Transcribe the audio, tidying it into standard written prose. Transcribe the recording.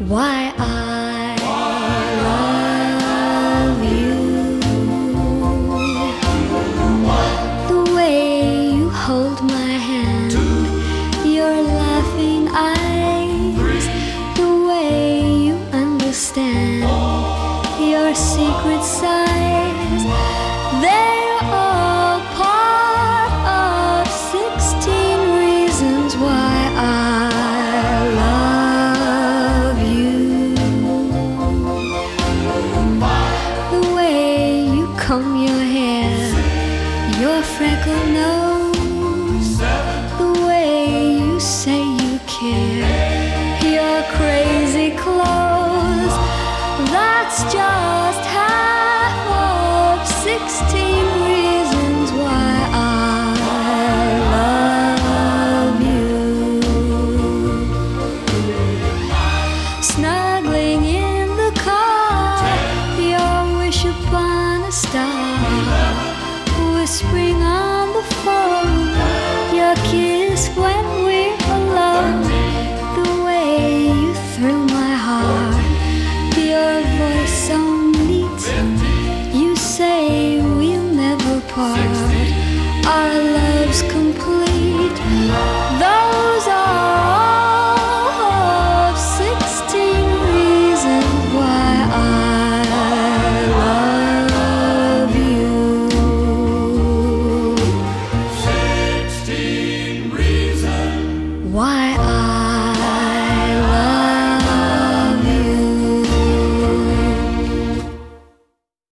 why I love you. The way you hold my hand, your laughing eyes, the way you understand your secret sighs, they're all part of 16 reasons why I love you. The way you comb your hair, your freckled nose, the way you say you care, your crazy clothes, that's just half of 16 reasons why I love you. Snuggling in the car, your wish upon a star, whispering on the phone, your kiss when we're alone, the way you thrill my heart, your voice so neat, you say we'll never part, our love's complete.